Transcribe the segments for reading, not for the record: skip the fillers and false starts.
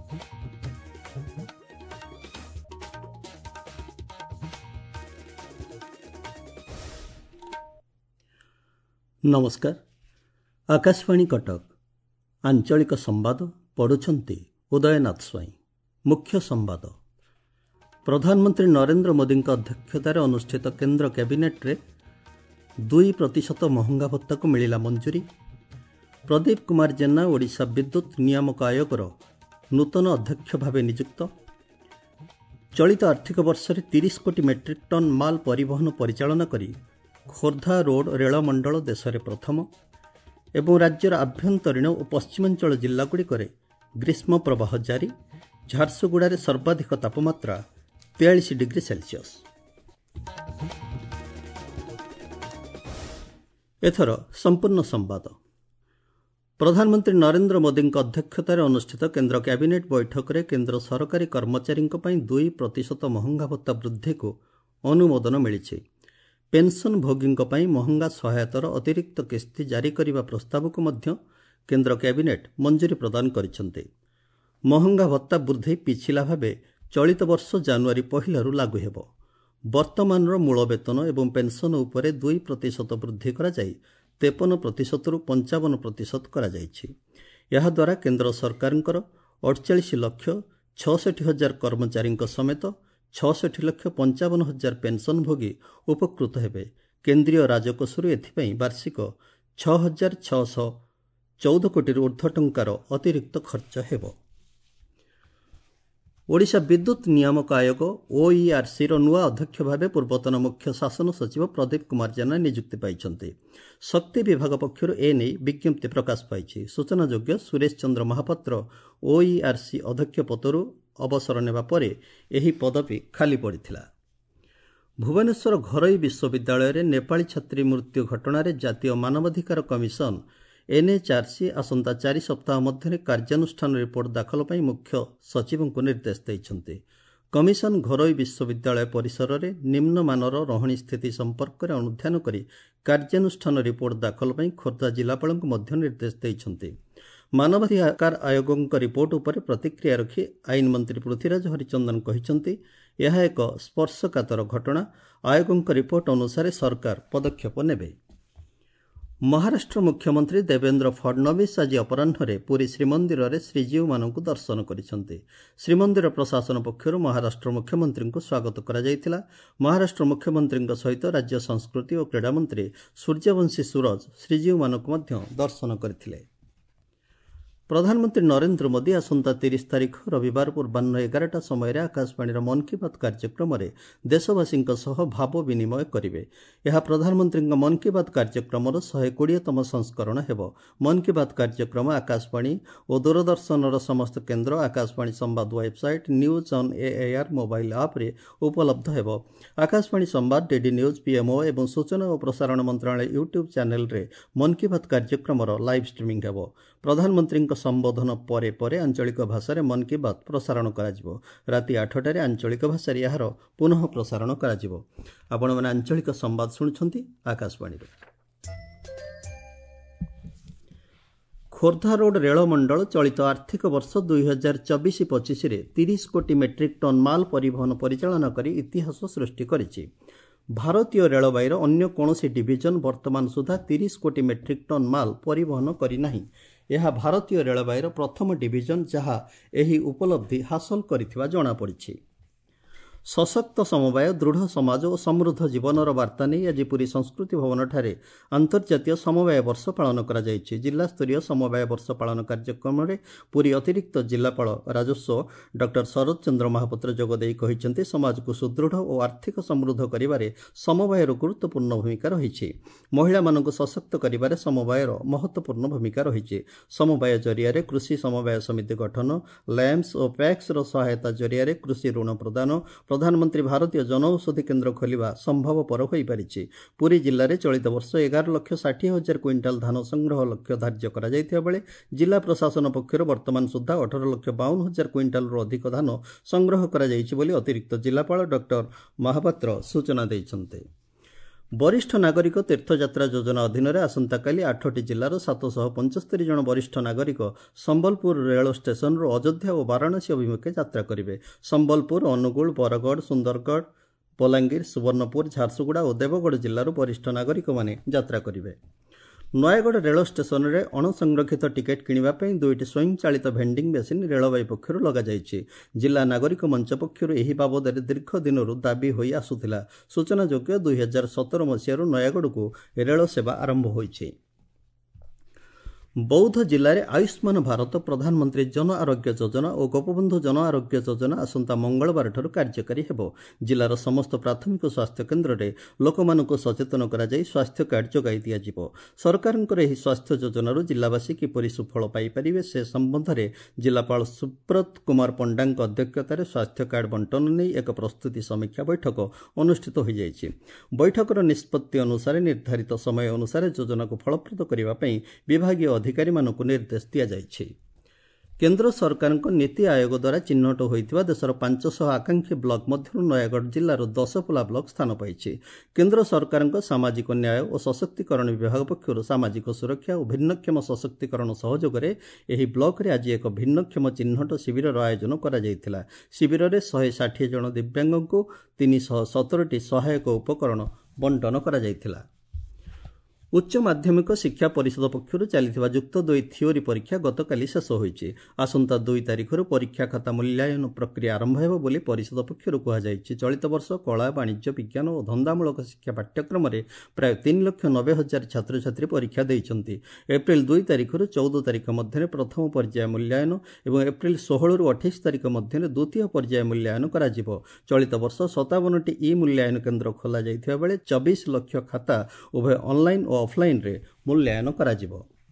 नमस्कार। आकाशवाणी कटक आंचलिक संवाद पढ़ुछंती उदयनाथ स्वाई। मुख्य संवाद। प्रधानमंत्री नरेंद्र मोदी अध्यक्षतार अनुष्ठित केंद्र कैबिनेट रे 2% महंगा भत्ता को मिलिला मंजूरी। प्रदीप कुमार जेना ओडिशा विद्युत नियामक आयोगर नूतन अध्यक्ष भाव नियुक्त। चलित आर्थिक वर्ष 30 कोटी मेट्रिक टन माल परिवहन परिचालन करी खोर्धा रोड रेलमंडल देश में प्रथम एवं राज्यर आभ्यंतरीण और पश्चिमांचल जिलागुड़िक ग्रीष्म प्रवाह जारी। झारसुगुड़ा सर्वाधिक तापमात्रा 43 डिग्री सेल्सियस। एथर संपूर्ण संवाद। प्रधानमंत्री नरेंद्र मोदी अध्यक्षतार अनुष्ठित केंद्र कैबिनेट बैठक में केंद्र सरकारी कर्मचारी 2% महंगा भत्ता वृद्धि को अनुमोदन मिली। पेंशन भोगी महंगा सहायतार अतिरिक्त किस्ती जारी करने प्रस्ताव को मध्य केंद्र कैबिनेट मंजूरी प्रदान करिसेंते। महंगा भत्ता वृद्धि पिछला भावे चलित वर्ष जनवरी 1 लागू हेबो। वर्तमान मूल वेतन एवं पेंशन उपरे 2% वृद्धि करा जाई 53% रु 55% करा जायछि। यह द्वारा केंद्र सरकारଙ୍କର 48,66,000 कर्मचारी समेत 66,55,000 पेंशन भोगी उपकृत हेबे। केंद्रीय राजकोषरु एथिपई वार्षिक 6,614 कोटी ऊर्ध्व टंकार अतिरिक्त खर्च हेबो। ओडिशा विद्युत नियामक आयोग ओईआरसी नुआ अध्यक्ष भाव पूर्वतन मुख्य शासन सचिव प्रदीप कुमार जेना नियुक्ति पाइछन्ते। शक्ति विभाग पक्षर एने विज्ञप्ति प्रकाश पाइछि। सूचनायोग्य सुरेश चंद्र महापात्र ओईआरसी अध्यक्ष पदरु अवसर नेबा परे एही पदवी खाली पड़िथिला। भुवनेश्वर घरोई विश्वविद्यालय नेपाली छात्री मृत्यु घटना जातीय मानवाधिकार कमिशन एनएचआरसी आसंता 4 सप्ताह मध्य कार्यानुष्ठान रिपोर्ट दाखल पर मुख्य सचिव को निर्देश देइछन्ते। कमिशन घरोई विश्वविद्यालय परिसर में निम्नमानर रहणी स्थिति संपर्क में अनुध्यान करी कार्यानुष्ठान रिपोर्ट दाखल पर खोर्धा जिलापाल को निर्देश देइछन्ते। मानवाधिकार आयोग रिपोर्ट उपर प्रतिक्रिया रखी आईन मंत्री पृथ्वीराज हरिचंदन कहिसंती यह एक स्पर्शकातर घटना। आयोग रिपोर्ट अनुसार सरकार पदक्षेप नेबे। महाराष्ट्र मुख्यमंत्री देवेंद्र फडणवीस आज अपराह्न पुरी श्रीमंदिर में श्रीजीव मानक दर्शन करिसेंते। श्रीमंदिर प्रशासन पक्षर महाराष्ट्र मुख्यमंत्री को स्वागत करा जायतिला। महाराष्ट्र मुख्यमंत्री सहित राज्य संस्कृति और क्रीड़ा मंत्री सूर्यवंशी सूरज श्रीजीव मानक दर्शन करथिले। प्रधानमंत्री नरेंद्र मोदी आसंता 30 तारीख रविवार पूर्वाह्न 11टा समय आकाशवाणी मन की बात कार्यक्रम में देशवासी भाव विनिमय करेंगे। यह प्रधानमंत्री मन की बात कार्यक्रम 120तम संस्करण हेबो। मन की बात कार्यक्रम आकाशवाणी और दूरदर्शन समस्त केन्द्र आकाशवाणी संवाद website news on AIR mobile app रे उपलब्ध हेबो। आकाशवाणी संवाद डीडी न्यूज पीएमओ एवं सूचना और प्रसारण मंत्रालय यूट्यूब चैनल रे मन की बात कार्यक्रम लाइव स्ट्रीमिंग हेबो। प्रधानमंत्री संबोधन परे परे आंचलिक भाषा मन की बात प्रसारण करा राति 8टारे आंचलिक भाषा यार पुनः प्रसारण करा। आपण माने आंचलिक संवाद सुनुछंती आकाशवाणी। खोर्धा रोड रेलमंडल चलित आर्थिक वर्ष 2024-25 रे 30 कोटी मेट्रिक टन माल परिवहन परिचालन करी इतिहास सृष्टि करिछि। भारतीय रेलवाईर अन्य कौनसी डिविजन वर्तमान सुधा 30 कोटी मेट्रिक टन माल परिवहन करी नाही। यह भारतीय रेलवाईर प्रथम डिविजन जहाँ एही उपलब्धि हासिल करिथिबा जणा पड़िछि। सशक्त समवाय दृढ़ समाज और समृद्ध जीवनर वार्ता नहीं आज पुरी संस्कृति भवन ठारे अंतर्जातीय समवाय वर्ष पालन करा जायछि। जिला स्तरीय समवाय वर्ष पालन कार्यक्रम में पुरी अतिरिक्त जिलापाल राजस्व डॉक्टर शरद चंद्र महापात्र जोगदेई कहिसेंते समाज को सुदृढ़ और आर्थिक समृद्ध करिबारे समवायर गुरुत्वपूर्ण भूमिका रहिछि। महिला मानक सशक्त करिबारे समवायर महत्वपूर्ण भूमिका रहिछि। समवाय जरिया कृषि समवाय समिति गठन लैम्स और पैक्स रो सहायता जरिया कृषि ऋण प्रदान प्रधानमंत्री भारतीय जनऔषधि केन्द्र खोलिबा संभवपर होई पारिछि। पुरी जिल्ला रे चलित वर्ष 11,60,000 क्विंटाल धान संग्रह लक्ष्य धार्य करा जायथिबा बेले जिला प्रशासन पक्षर वर्तमान सुधा 18,52,000 क्विंटाल रो अधिक धान संग्रह करा जायछि बोली अतिरिक्त जिलापाल डॉक्टर महापात्र सूचना दैछन्ते। ବରିଷ୍ଠ ନାଗରିକ ତୀର୍ଥଯାତ୍ରା ଯୋଜନା ଅଧୀନରେ ଆସନ୍ତାକାଲି 8ଟି ଜିଲ୍ଲାର 775 ଜଣ ବରିଷ୍ଠ ନାଗରିକ ସମ୍ବଲପୁର ରେଳ ଷ୍ଟେସନରୁ ଅଯୋଧ୍ୟା ଓ ବାରାଣସୀ ଅଭିମୁଖେ ଯାତ୍ରା କରିବେ। ସମ୍ବଲପୁର, ଅନୁଗୁଳ, ବରଗଡ଼, ସୁନ୍ଦରଗଡ଼, ବଲାଙ୍ଗୀର, ସୁବର୍ଣ୍ଣପୁର, ଝାରସୁଗୁଡ଼ା ଓ ଦେବଗଡ଼ ଜିଲ୍ଲାରୁ ବରିଷ୍ଠ ନାଗରିକମାନେ ଯାତ୍ରା କରିବେ। ନୟାଗଡ଼ ରେଳ ଷ୍ଟେସନରେ ଅଣସଂରକ୍ଷିତ ଟିକେଟ୍ କିଣିବା ପାଇଁ 2ଟି ସ୍ୱୟଂଚାଳିତ ଭେଣ୍ଡିଂ ମେସିନ୍ ରେଳବାଇ ପକ୍ଷରୁ ଲଗାଯାଇଛି। ଜିଲ୍ଲା ନାଗରିକ ମଞ୍ଚ ପକ୍ଷରୁ ଏହି ବାବଦରେ ଦୀର୍ଘ ଦିନରୁ ଦାବି ହୋଇ ଆସୁଥିଲା। ସୂଚନାଯୋଗ୍ୟ 2017 ମସିହାରୁ ନୟାଗଡ଼କୁ ରେଳ ସେବା ଆରମ୍ଭ ହୋଇଛି। ବୌଦ୍ଧ ଜିଲ୍ଲାରେ ଆୟୁଷ୍ମାନ ଭାରତ, ପ୍ରଧାନମନ୍ତ୍ରୀ ଜନ ଆରୋଗ୍ୟ ଯୋଜନା ଓ ଗୋପବନ୍ଧୁ ଜନ ଆରୋଗ୍ୟ ଯୋଜନା ଆସନ୍ତା ମଙ୍ଗଳବାରଠାରୁ କାର୍ଯ୍ୟକାରୀ ହେବ। ଜିଲ୍ଲାର ସମସ୍ତ ପ୍ରାଥମିକ ସ୍ୱାସ୍ଥ୍ୟ କେନ୍ଦ୍ରରେ ଲୋକମାନଙ୍କୁ ସଚେତନ କରାଯାଇ ସ୍ୱାସ୍ଥ୍ୟ କାର୍ଡ ଯୋଗାଇ ଦିଆଯିବ। ସରକାରଙ୍କର ଏହି ସ୍ୱାସ୍ଥ୍ୟ ଯୋଜନାରୁ ଜିଲ୍ଲାବାସୀ କିପରି ସୁଫଳ ପାଇପାରିବେ ସେ ସମ୍ବନ୍ଧରେ ଜିଲ୍ଲାପାଳ ସୁବ୍ରତ କୁମାର ପଣ୍ଡାଙ୍କ ଅଧ୍ୟକ୍ଷତାରେ ସ୍ୱାସ୍ଥ୍ୟ କାର୍ଡ ବଣ୍ଟନ ନେଇ ଏକ ପ୍ରସ୍ତୁତି ସମୀକ୍ଷା ବୈଠକ ଅନୁଷ୍ଠିତ ହୋଇଯାଇଛି। ବୈଠକର ନିଷ୍ପତ୍ତି ଅନୁସାରେ ନିର୍ଦ୍ଧାରିତ ସମୟ ଅନୁସାରେ ଯୋଜନାକୁ ଫଳପ୍ରଦ କରିବା ପାଇଁ ବିଭାଗୀୟ ଅଧିକାରୀମାନଙ୍କୁ ନିର୍ଦ୍ଦେଶ ଦିଆଯାଇଛି। କେନ୍ଦ୍ର ସରକାରଙ୍କ ନୀତି ଆୟୋଗ ଦ୍ୱାରା ଚିହ୍ନଟ ହୋଇଥିବା ଦେଶର 500 ଆକାଂକ୍ଷୀ ବ୍ଲକ ମଧ୍ୟରୁ ନୟାଗଡ଼ ଜିଲ୍ଲାର ଦଶପଲ୍ଲା ବ୍ଲକ ସ୍ଥାନ ପାଇଛି। କେନ୍ଦ୍ର ସରକାରଙ୍କ ସାମାଜିକ ନ୍ୟାୟ ଓ ସଶକ୍ତିକରଣ ବିଭାଗ ପକ୍ଷରୁ ସାମାଜିକ ସୁରକ୍ଷା ଓ ଭିନ୍ନକ୍ଷମ ସଶକ୍ତିକରଣ ସହଯୋଗରେ ଏହି ବ୍ଲକରେ ଆଜି ଏକ ଭିନ୍ନକ୍ଷମ ଚିହ୍ନଟ ଶିବିରର ଆୟୋଜନ କରାଯାଇଥିଲା। ଶିବିରରେ 160 ଜଣ ଦିବ୍ୟାଙ୍ଗଙ୍କୁ 317ଟି ସହାୟକ ଉପକରଣ ବଣ୍ଟନ କରାଯାଇଥିଲା। ଉଚ୍ଚ ମାଧ୍ୟମିକ ଶିକ୍ଷା ପରିଷଦ ପକ୍ଷରୁ ଚାଲିଥିବା ଯୁକ୍ତ 2 ଥିଓରି ପରୀକ୍ଷା ଗତକାଲି ଶେଷ ହୋଇଛି। ଆସନ୍ତା 2 ତାରିଖରୁ ପରୀକ୍ଷା ଖାତା ମୂଲ୍ୟାୟନ ପ୍ରକ୍ରିୟା ଆରମ୍ଭ ହେବ ବୋଲି ପରିଷଦ ପକ୍ଷରୁ କୁହାଯାଇଛି। ଚଳିତ ବର୍ଷ କଳା, ବାଣିଜ୍ୟ, ବିଜ୍ଞାନ ଓ ଧନ୍ଦାମୂଳକ ଶିକ୍ଷା ପାଠ୍ୟକ୍ରମରେ ପ୍ରାୟ 3,90,000 ଛାତ୍ରଛାତ୍ରୀ ପରୀକ୍ଷା ଦେଇଛନ୍ତି। ଏପ୍ରିଲ 2 ତାରିଖରୁ 14 ତାରିଖ ମଧ୍ୟରେ ପ୍ରଥମ ପର୍ଯ୍ୟାୟ ମୂଲ୍ୟାୟନ ଏବଂ ଏପ୍ରିଲ 16ରୁ 28 ତାରିଖ ମଧ୍ୟରେ ଦ୍ୱିତୀୟ ପର୍ଯ୍ୟାୟ ମୂଲ୍ୟାୟନ କରାଯିବ। ଚଳିତ ବର୍ଷ 57ଟି ଇ ମୂଲ୍ୟାୟନ କେନ୍ଦ୍ର ଖୋଲାଯାଇଥିବା ବେଳେ 24 ଲକ୍ଷ ଖାତା ଉଭୟ ଅନଲାଇନ୍ ଓ ଅଫ୍ଲାଇନ୍ରେ ମୂଲ୍ୟାୟନ କରାଯିବ।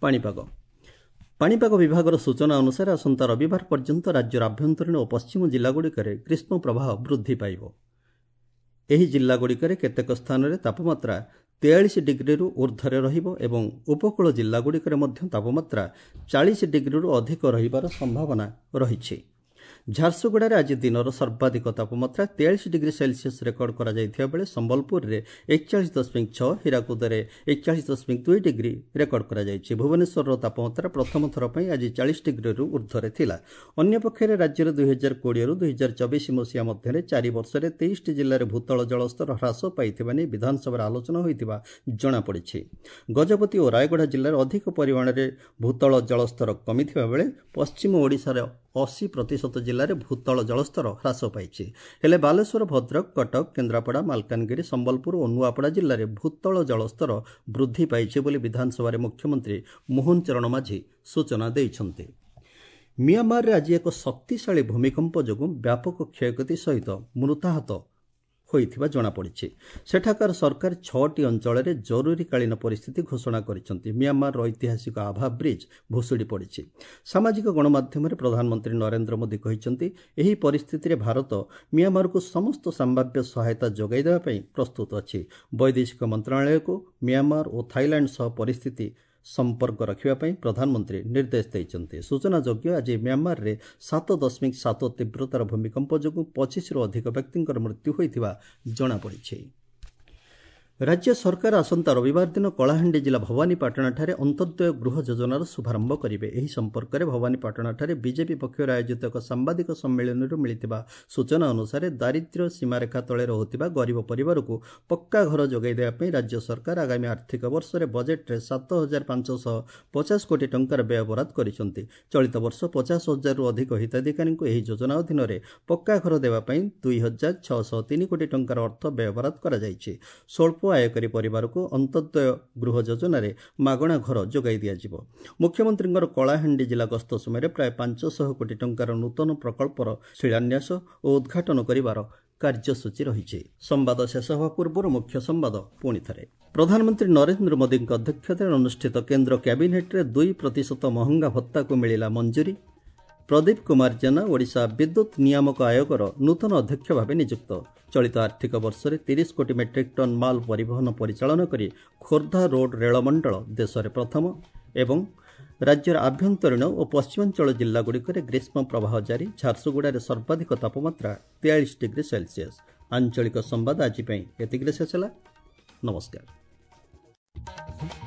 ପାଣିପାଗ ବିଭାଗର ସୂଚନା ଅନୁସାରେ ଆସନ୍ତା ରବିବାର ପର୍ଯ୍ୟନ୍ତ ରାଜ୍ୟର ଆଭ୍ୟନ୍ତରୀଣ ଓ ପଶ୍ଚିମ ଜିଲ୍ଲାଗୁଡ଼ିକରେ ଗ୍ରୀଷ୍ମ ପ୍ରବାହ ବୃଦ୍ଧି ପାଇବ। ଏହି ଜିଲ୍ଲାଗୁଡ଼ିକରେ କେତେକ ସ୍ଥାନରେ ତାପମାତ୍ରା 43 ଡିଗ୍ରୀରୁ ଉର୍ଦ୍ଧ୍ୱରେ ରହିବ ଏବଂ ଉପକୂଳ ଜିଲ୍ଲାଗୁଡ଼ିକରେ ମଧ୍ୟ ତାପମାତ୍ରା 40 ଡିଗ୍ରୀରୁ ଅଧିକ ରହିବାର ସମ୍ଭାବନା ରହିଛି। ଝାରସୁଗୁଡ଼ାରେ ଆଜି ଦିନର ସର୍ବାଧିକ ତାପମାତ୍ରା 43 ଡିଗ୍ରୀ ସେଲ୍ସିୟସ୍ ରେକର୍ଡ କରାଯାଇଥିବା ବେଳେ ସମ୍ବଲପୁରରେ 41.6, ହୀରାକୁଦରେ 41.2 ଡିଗ୍ରୀ ରେକର୍ଡ କରାଯାଇଛି। ଭୁବନେଶ୍ୱରର ତାପମାତ୍ରା ପ୍ରଥମ ଥର ପାଇଁ ଆଜି 40 ଡିଗ୍ରୀରୁ ଉର୍ଦ୍ଧ୍ୱରେ ଥିଲା। ଅନ୍ୟପକ୍ଷରେ ରାଜ୍ୟରେ 2020ରୁ 2024 ମସିହା ମଧ୍ୟରେ 4 ବର୍ଷରେ 23ଟି ଜିଲ୍ଲାରେ ଭୂତଳ ଜଳସ୍ତର ହ୍ରାସ ପାଇଥିବା ନେଇ ବିଧାନସଭାରେ ଆଲୋଚନା ହୋଇଥିବା ଜଣାପଡ଼ିଛି। ଗଜପତି ଓ ରାୟଗଡ଼ା ଜିଲ୍ଲାରେ ଅଧିକ ପରିମାଣରେ ଭୂତଳ ଜଳସ୍ତର କମିଥିବା ବେଳେ ପଶ୍ଚିମ ଓଡ଼ିଶାର 80% ଜିଲ୍ଲାରେ ଭୂତଳ ଜଳସ୍ତର ହ୍ରାସ ପାଇଛି। ହେଲେ ବାଲେଶ୍ୱର, ଭଦ୍ରକ, କଟକ, କେନ୍ଦ୍ରାପଡ଼ା, ମାଲକାନଗିରି, ସମ୍ବଲପୁର ଓ ନୂଆପଡ଼ା ଜିଲ୍ଲାରେ ଭୂତଳ ଜଳସ୍ତର ବୃଦ୍ଧି ପାଇଛି ବୋଲି ବିଧାନସଭାରେ ମୁଖ୍ୟମନ୍ତ୍ରୀ ମୋହନ ଚରଣ ମାଝୀ ସୂଚନା ଦେଇଛନ୍ତି। ମିଆଁମାରରେ ଆଜି ଏକ ଶକ୍ତିଶାଳୀ ଭୂମିକମ୍ପ ଯୋଗୁଁ ବ୍ୟାପକ କ୍ଷୟକ୍ଷତି ସହିତ ମୃତାହତ ହୋଇଥିବା ଜଣାପଡ଼ିଛି। ସେଠାକାର ସରକାର 6ଟି ଅଞ୍ଚଳରେ ଜରୁରୀକାଳୀନ ପରିସ୍ଥିତି ଘୋଷଣା କରିଛନ୍ତି। ମିଆଁମାରର ଐତିହାସିକ ଆଭା ବ୍ରିଜ୍ ଭୁଶୁଡ଼ି ପଡ଼ିଛି। ସାମାଜିକ ଗଣମାଧ୍ୟମରେ ପ୍ରଧାନମନ୍ତ୍ରୀ ନରେନ୍ଦ୍ର ମୋଦି କହିଛନ୍ତି, ଏହି ପରିସ୍ଥିତିରେ ଭାରତ ମିଆଁମାରକୁ ସମସ୍ତ ସମ୍ଭାବ୍ୟ ସହାୟତା ଯୋଗାଇ ଦେବା ପାଇଁ ପ୍ରସ୍ତୁତ ଅଛି। ବୈଦେଶିକ ମନ୍ତ୍ରଣାଳୟକୁ ମିଆଁମାର ଓ ଥାଇଲାଣ୍ଡ ସହ ପରିସ୍ଥିତି ସମ୍ପର୍କ ରଖିବା ପାଇଁ ପ୍ରଧାନମନ୍ତ୍ରୀ ନିର୍ଦ୍ଦେଶ ଦେଇଛନ୍ତି। ସୂଚନାଯୋଗ୍ୟ, ଆଜି ମିଆଁମାରରେ 7.7 ତୀବ୍ରତାର ଭୂମିକମ୍ପ ଯୋଗୁଁ 25ରୁ ଅଧିକ ବ୍ୟକ୍ତିଙ୍କର ମୃତ୍ୟୁ ହୋଇଥିବା ଜଣାପଡ଼ିଛି। ରାଜ୍ୟ ସରକାର ଆସନ୍ତା ରବିବାର ଦିନ କଳାହାଣ୍ଡି ଜିଲ୍ଲା ଭବାନୀପାଟଣାଠାରେ ଅନ୍ତୋଦୟ ଗୃହ ଯୋଜନାର ଶୁଭାରମ୍ଭ କରିବେ। ଏହି ସମ୍ପର୍କରେ ଭବାନୀପାଟଣାଠାରେ ବିଜେପି ପକ୍ଷରୁ ଆୟୋଜିତ ଏକ ସାମ୍ବାଦିକ ସମ୍ମିଳନୀରୁ ମିଳିଥିବା ସୂଚନା ଅନୁସାରେ ଦାରିଦ୍ର୍ୟ ସୀମାରେଖା ତଳେ ରହୁଥିବା ଗରିବ ପରିବାରକୁ ପକ୍କା ଘର ଯୋଗାଇ ଦେବା ପାଇଁ ରାଜ୍ୟ ସରକାର ଆଗାମୀ ଆର୍ଥିକ ବର୍ଷରେ ବଜେଟ୍ରେ 7,550 କୋଟି ଟଙ୍କାର ବ୍ୟୟ ବରାଦ କରିଛନ୍ତି। ଚଳିତ ବର୍ଷ 50,000ରୁ ଅଧିକ ହିତାଧିକାରୀଙ୍କୁ ଏହି ଯୋଜନା ଅଧୀନରେ ପକ୍କା ଘର ଦେବା ପାଇଁ 2,603 କୋଟି ଟଙ୍କାର ଅର୍ଥ ବ୍ୟୟ ବରାଦ କରାଯାଇଛି। ସ୍ୱଳ୍ପ ଆୟକରୀ ପରିବାରକୁ ଅନ୍ତୋଦୟ ଗୃହ ଯୋଜନାରେ ମାଗଣା ଘର ଯୋଗାଇ ଦିଆଯିବ। ମୁଖ୍ୟମନ୍ତ୍ରୀଙ୍କର କଳାହାଣ୍ଡି ଜିଲ୍ଲା ଗସ୍ତ ସମୟରେ ପ୍ରାୟ 500 କୋଟି ଟଙ୍କାର ନୂତନ ପ୍ରକଳ୍ପର ଶିଳାନ୍ୟାସ ଓ ଉଦ୍ଘାଟନ କରିବାର କାର୍ଯ୍ୟସୂଚୀ ରହିଛି। ସମ୍ବାଦ ଶେଷ ହେବା ପୂର୍ବରୁ ମୁଖ୍ୟ ସମ୍ବାଦ ପୁଣିଥରେ। ପ୍ରଧାନମନ୍ତ୍ରୀ ନରେନ୍ଦ୍ର ମୋଦିଙ୍କ ଅଧ୍ୟକ୍ଷତାରେ ଅନୁଷ୍ଠିତ କେନ୍ଦ୍ର କ୍ୟାବିନେଟ୍ରେ 2% ମହଙ୍ଗା ଭତ୍ତାକୁ ମିଳିଲା ମଞ୍ଜୁରୀ। ପ୍ରଦୀପ କୁମାର ଜେନା ଓଡ଼ିଶା ବିଦ୍ୟୁତ୍ ନିୟାମକ ଆୟୋଗର ନୂତନ ଅଧ୍ୟକ୍ଷ ଭାବେ ନିଯୁକ୍ତ। ଚଳିତ ଆର୍ଥିକ ବର୍ଷରେ 30 କୋଟି ମେଟ୍ରିକ୍ ଟନ୍ ମାଲ ପରିବହନ ପରିଚାଳନା କରି ଖୋର୍ଦ୍ଧା ରୋଡ୍ ରେଳମଣ୍ଡଳ ଦେଶରେ ପ୍ରଥମ। ଏବଂ ରାଜ୍ୟର ଆଭ୍ୟନ୍ତରୀଣ ଓ ପଶ୍ଚିମାଞ୍ଚଳ ଜିଲ୍ଲାଗୁଡ଼ିକରେ ଗ୍ରୀଷ୍ମ ପ୍ରବାହ ଜାରି। ଝାରସୁଗୁଡ଼ାରେ ସର୍ବାଧିକ ତାପମାତ୍ରା 43 ଡିଗ୍ରୀ ସେଲ୍ସିୟସ୍। ଆଞ୍ଚଳିକ ସମ୍ବାଦ ଆଜି ପାଇଁ ଏତିକିରେ ଶେଷ ହେଲା। ନମସ୍କାର।